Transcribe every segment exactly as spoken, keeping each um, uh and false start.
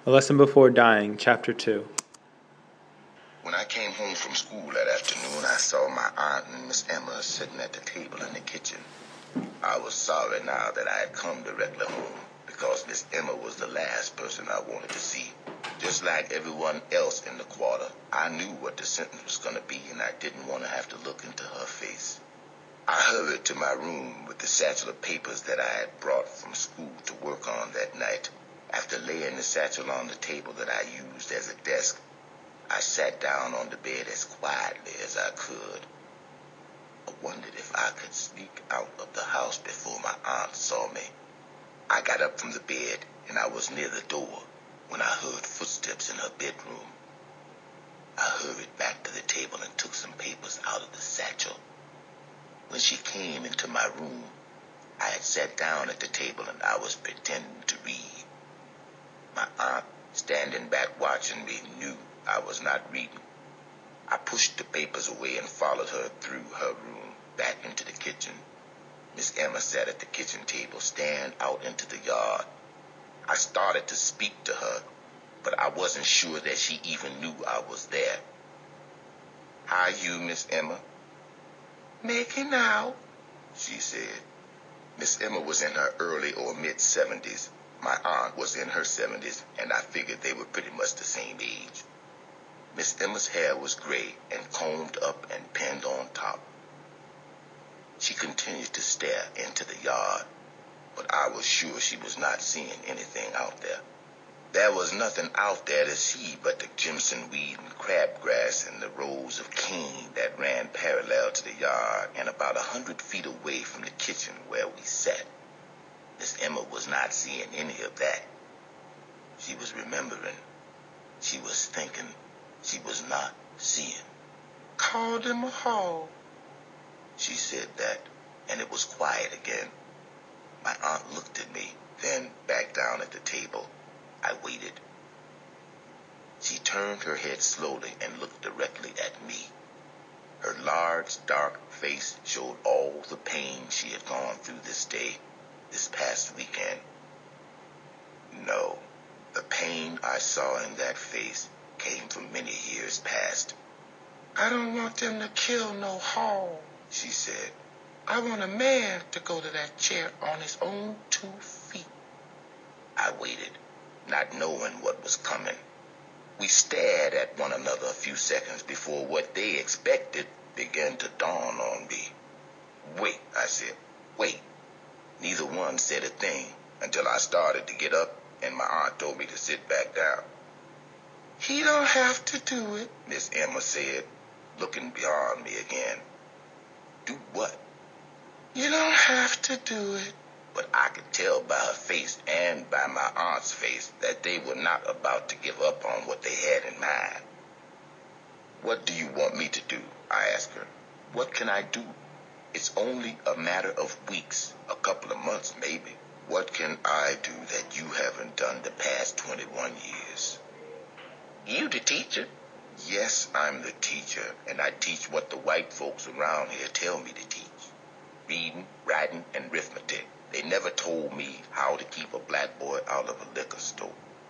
A Lesson Before Dying, Chapter two. When I came home from school that afternoon, I saw my aunt and Miss Emma sitting at the table in the kitchen. I was sorry now that I had come directly home, because Miss Emma was the last person I wanted to see. Just like everyone else in the quarter, I knew what the sentence was going to be, and I didn't want to have to look into her face. I hurried to my room with the satchel of papers that I had brought from school to work on that night. After laying the satchel on the table that I used as a desk, I sat down on the bed as quietly as I could. I wondered if I could sneak out of the house before my aunt saw me. I got up from the bed, and I was near the door when I heard footsteps in her bedroom. I hurried back to the table and took some papers out of the satchel. When she came into my room, I had sat down at the table and I was pretending to read. My aunt, standing back watching me, knew I was not reading. I pushed the papers away and followed her through her room, back into the kitchen. Miss Emma sat at the kitchen table, staring out into the yard. I started to speak to her, but I wasn't sure that she even knew I was there. "How you, Miss Emma?" "Making out," she said. Miss Emma was in her early or mid-seventies. My aunt was in her seventies, and I figured they were pretty much the same age. Miss Emma's hair was gray and combed up and pinned on top. She continued to stare into the yard, but I was sure she was not seeing anything out there. There was nothing out there to see but the Jimson weed and crabgrass and the rows of cane that ran parallel to the yard and about a hundred feet away from the kitchen where we sat. Miss Emma was not seeing any of that. She was remembering. She was thinking. She was not seeing. "Call them a hall." She said that, and it was quiet again. My aunt looked at me, then back down at the table. I waited. She turned her head slowly and looked directly at me. Her large, dark face showed all the pain she had gone through this day, this past weekend. No, the pain I saw in that face came from many years past. "I don't want them to kill no Hall," she said. "I want a man to go to that chair on his own two feet." I waited, not knowing what was coming. We stared at one another a few seconds before what they expected began to dawn on me. "Wait," I said, "wait." Neither one said a thing until I started to get up and my aunt told me to sit back down. "He don't have to do it," Miss Emma said, looking beyond me again. "Do what?" "You don't have to do it." But I could tell by her face and by my aunt's face that they were not about to give up on what they had in mind. "What do you want me to do?" I asked her. "What can I do? It's only a matter of weeks, a couple of months maybe. What can I do that you haven't done the past twenty-one years? "You the teacher?" "Yes, I'm the teacher, and I teach what the white folks around here tell me to teach. Reading, writing, and arithmetic. They never told me how to keep a black boy out of a liquor store."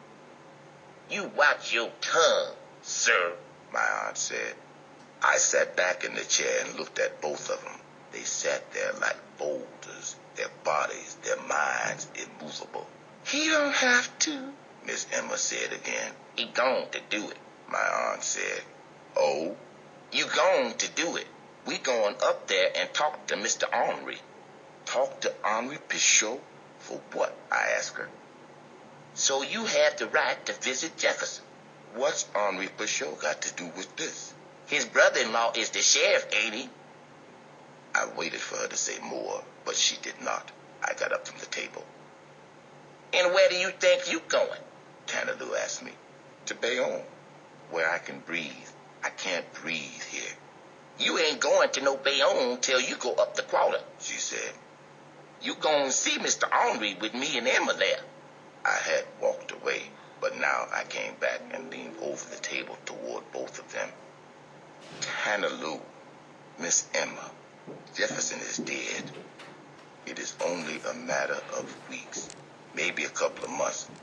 "You watch your tongue, sir," my aunt said. I sat back in the chair and looked at both of them. They sat there like boulders, their bodies, their minds immovable. "He don't have to," Miss Emma said again. "He going to do it," my aunt said. "Oh?" "You going to do it. We going up there and talk to Mister Henry." "Talk to Henry Pichot? For what?" I asked her. "So you have the right to visit Jefferson." "What's Henry Pichot got to do with this?" "His brother-in-law is the sheriff, ain't he?" I waited for her to say more, but she did not. I got up from the table. "And where do you think you going?" Tanaloo asked me. "To Bayonne, where I can breathe. I can't breathe here." "You ain't going to no Bayonne till you go up the quarter," she said. "You gon' see Mister Henry with me and Emma there." I had walked away, but now I came back and leaned over the table toward both of them. "Tanaloo, Miss Emma, Jefferson is dead. It is only a matter of weeks, maybe a couple of months.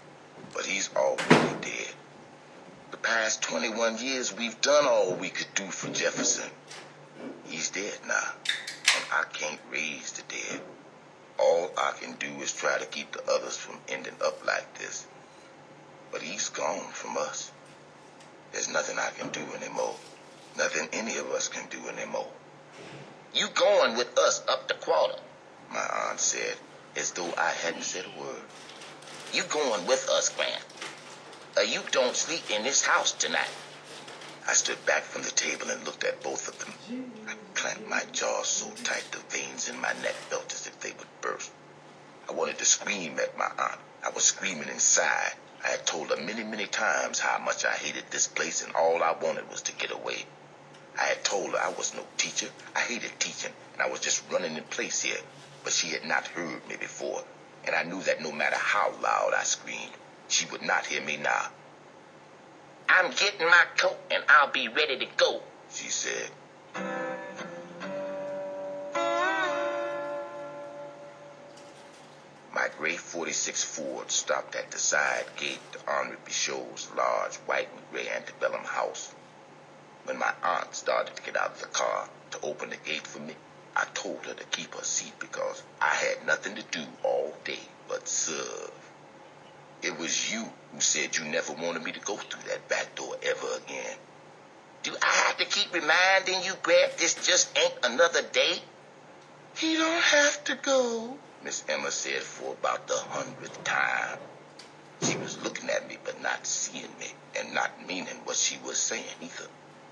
but he's already dead. The past twenty-one years, we've done all we could do for Jefferson. He's dead now, and I can't raise the dead. All I can do is try to keep the others from ending up like this. But he's gone from us. There's nothing I can do anymore. Nothing any of us can do anymore. You going with us up the quarter? My aunt said, as though I hadn't said a word. You going with us, Grant? Or you don't sleep in this house tonight? I stood back from the table and looked at both of them. I clamped my jaws so tight the veins in my neck felt as if they would burst. I wanted to scream at my aunt. I was screaming inside. I had told her many, many times how much I hated this place, and all I wanted was to get away. I had told her I was no teacher. I hated teaching, and I was just running in place here. But she had not heard me before, and I knew that no matter how loud I screamed, she would not hear me now. I'm getting my coat, and I'll be ready to go, she said. My gray forty-six Ford stopped at the side gate to Henri Pichot's large white and gray antebellum house. When my aunt started to get out of the car to open the gate for me, I told her to keep her seat because I had nothing to do all day but serve. It was you who said you never wanted me to go through that back door ever again. Do I have to keep reminding you, Grant, this just ain't another day? He don't have to go, Miss Emma said for about the hundredth time. She was looking at me but not seeing me and not meaning what she was saying either.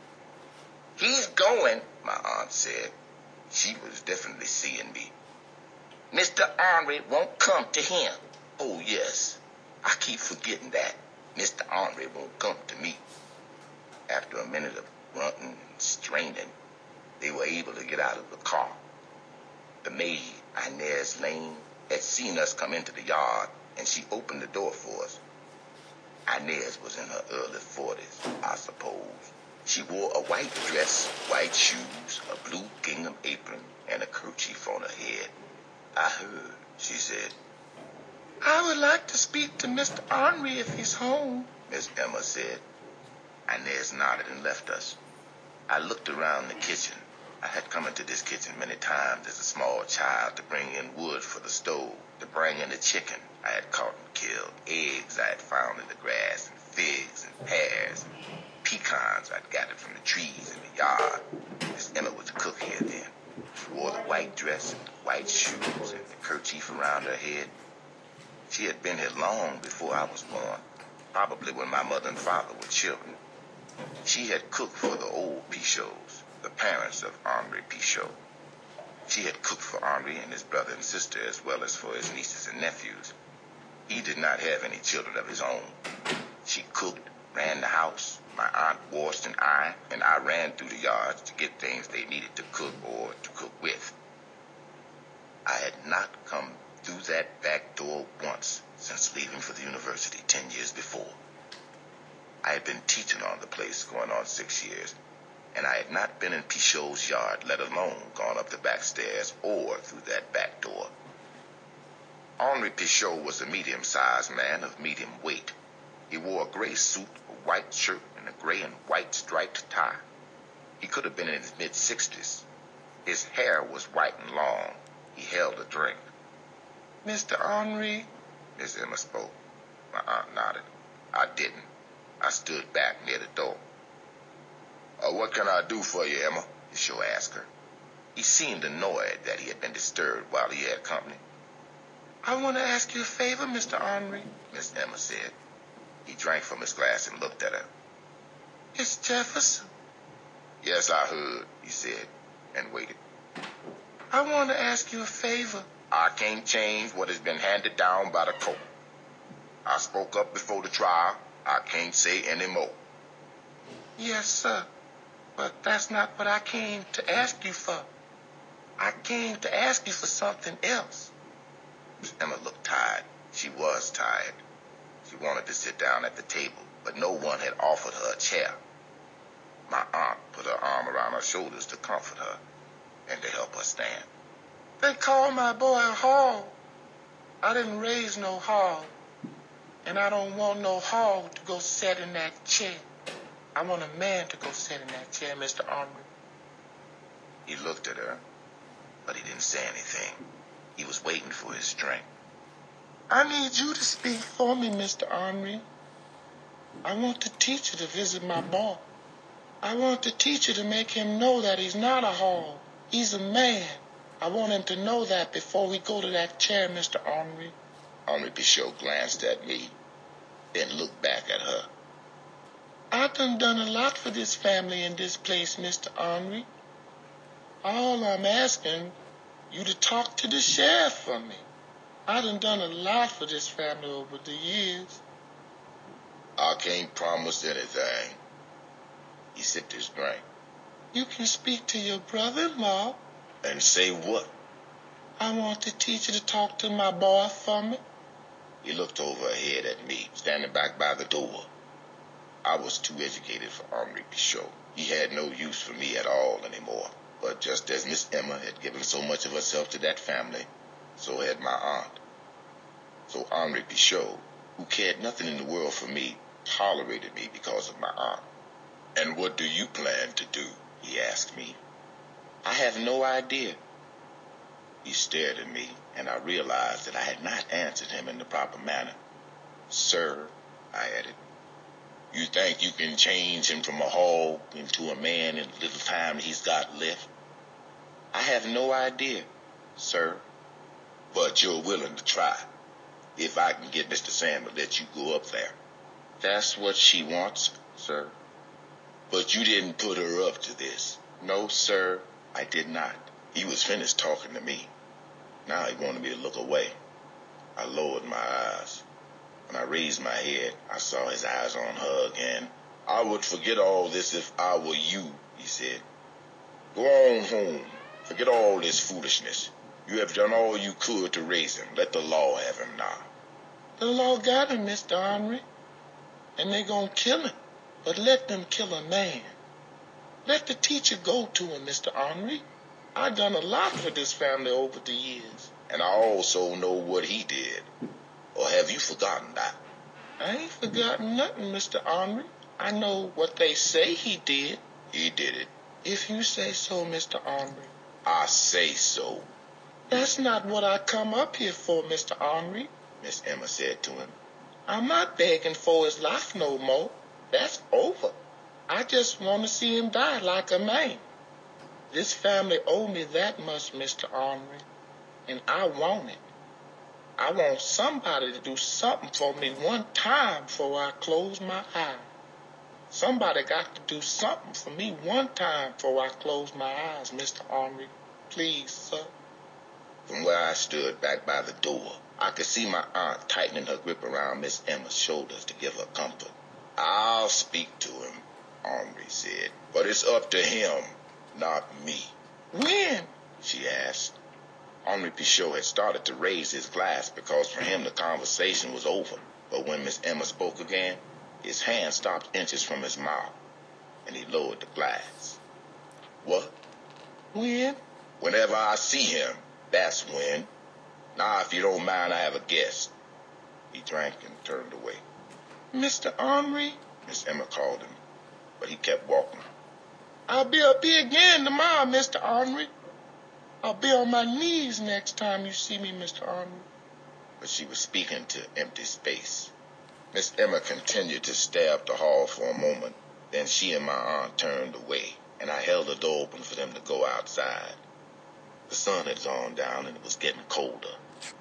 He's going, my aunt said. She was definitely seeing me. Mister Henri won't come to him. Oh, yes. I keep forgetting that. Mister Henri won't come to me. After a minute of grunting and straining, they were able to get out of the car. The maid, Inez Lane, had seen us come into the yard, and she opened the door for us. Inez was in her early forties, I suppose. She wore a white dress, white shoes, a blue gingham apron, and a kerchief on her head. I heard, she said. I would like to speak to Mister Henri if he's home, Miss Emma said. Inez nodded and left us. I looked around the kitchen. I had come into this kitchen many times as a small child to bring in wood for the stove, to bring in the chicken I had caught and killed, eggs I had found in the grass, and figs and pears, and pecans I'd gathered from the trees in the yard. Miss Emma was the cook here then. She wore the white dress and the white shoes and the kerchief around her head. She had been here long before I was born, probably when my mother and father were children. She had cooked for the old Pichots, the parents of Henri Pichot. She had cooked for Henri and his brother and sister as well as for his nieces and nephews. He did not have any children of his own. She cooked, ran the house, my aunt washed and ironed, and I ran through the yards to get things they needed to cook or to cook with. I had not come through that back door once since leaving for the university ten years before. I had been teaching on the place going on six years, and I had not been in Pichot's yard, let alone gone up the back stairs or through that back door. Henri Pichot was a medium-sized man of medium weight. He wore a gray suit, a white shirt, and a gray and white striped tie. He could have been in his mid-sixties. His hair was white and long. He held a drink. Mister Henri, Miss Emma spoke. My aunt nodded. I didn't. I stood back near the door. Uh, what can I do for you, Emma? Pichot asked her. He seemed annoyed that he had been disturbed while he had company. I want to ask you a favor, Mister Henri, Miss Emma said. He drank from his glass and looked at her. It's Jefferson. Yes, I heard, he said, and waited. I want to ask you a favor. I can't change what has been handed down by the court. I spoke up before the trial. I can't say any more. Yes, sir, but that's not what I came to ask you for. I came to ask you for something else. Miss Emma looked tired. She was tired. She wanted to sit down at the table, but no one had offered her a chair. My aunt put her arm around her shoulders to comfort her and to help her stand. They call my boy Hall. I didn't raise no Hall. And I don't want no hog to go sit in that chair. I want a man to go sit in that chair, Mister Ornery. He looked at her, but he didn't say anything. He was waiting for his strength. I need you to speak for me, Mister Ornery. I want the teacher to visit my boy. I want the teacher to make him know that he's not a hog. He's a man. I want him to know that before we go to that chair, Mister Ornery. Henri Pichot glanced at me, then looked back at her. I done done a lot for this family in this place, Mister Ornery. All I'm asking you to talk to the sheriff for me. I done done a lot for this family over the years. I can't promise anything. He sipped his drink. You can speak to your brother-in-law. And say what? I want the teacher to talk to my boy for me. He looked over ahead at me, standing back by the door. I was too educated for Henri Pichot. He had no use for me at all anymore. But just as Miss Emma had given so much of herself to that family, so had my aunt. So Henri Pichot, who cared nothing in the world for me, tolerated me because of my aunt. And what do you plan to do? He asked me. I have no idea. He stared at me, and I realized that I had not answered him in the proper manner. Sir, I added, you think you can change him from a hog into a man in the little time he's got left? I have no idea, sir. But you're willing to try, if I can get Mister Sam to let you go up there. That's what she wants, sir. But you didn't put her up to this. No, sir, I did not. He was finished talking to me. Now he wanted me to look away. I lowered my eyes. When I raised my head, I saw his eyes on her again. I would forget all this if I were you, he said. Go on home. Forget all this foolishness. You have done all you could to raise him. Let the law have him now. The law got him, Mister Ornery. And they gonna kill him. But let them kill a man. Let the teacher go to him, Mister Ornery. I done a lot for this family over the years. And I also know what he did. Or have you forgotten that? I ain't forgotten nothing, Mister Ornery. I know what they say he did. He did it. If you say so, Mister Ornery. I say so. That's not what I come up here for, Mister Ornery, Miss Emma said to him. I'm not begging for his life no more. That's over. I just want to see him die like a man. This family owe me that much, Mister Ornery, and I want it. I want somebody to do something for me one time before I close my eyes. Somebody got to do something for me one time before I close my eyes, Mister Ornery. Please, sir. From where I stood back by the door, I could see my aunt tightening her grip around Miss Emma's shoulders to give her comfort. I'll speak to him, Henri said, but it's up to him, not me. When? She asked. Henri Pichot had started to raise his glass because for him the conversation was over. But when Miss Emma spoke again, his hand stopped inches from his mouth, and he lowered the glass. What? When? Whenever I see him, that's when. Now, if you don't mind, I have a guest. He drank and turned away. Mister Ornery? Miss Emma called him, but he kept walking. I'll be up here again tomorrow, Mister Ornery. I'll be on my knees next time you see me, Mister Ornery. But she was speaking to empty space. Miss Emma continued to stare up the hall for a moment. Then she and my aunt turned away, and I held the door open for them to go outside. The sun had gone down, and it was getting colder.